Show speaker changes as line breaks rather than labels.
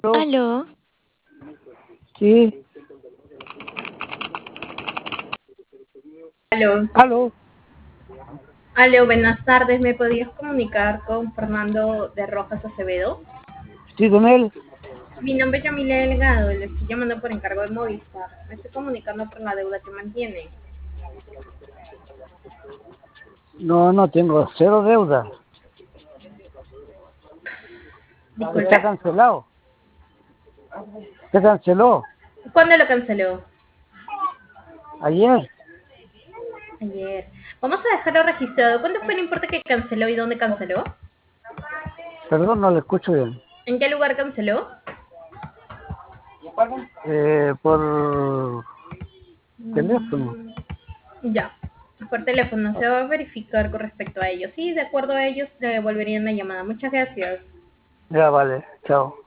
¿Aló?
Aló,
Sí,
Aló,
aló.
aló, buenas tardes. ¿Me podías comunicar con Fernando de Rojas Acevedo?
Sí, con él.
Mi nombre es Yamile Delgado y le estoy llamando por encargo de Movistar. Me estoy comunicando por la deuda que mantiene.
No, no tengo cero deuda. Está
Disculpe,
cancelado. Se canceló
¿cuándo lo canceló?
ayer.
Ayer. Vamos a dejarlo registrado. ¿Cuánto fue el importe que canceló y dónde canceló?
Perdón, no le escucho bien.
¿En qué lugar canceló?
Por teléfono.
Mm, ya. Por teléfono se va a verificar con respecto a ello. Sí, de acuerdo a ellos le devolverían la llamada. Muchas gracias.
Ya, vale. Chao.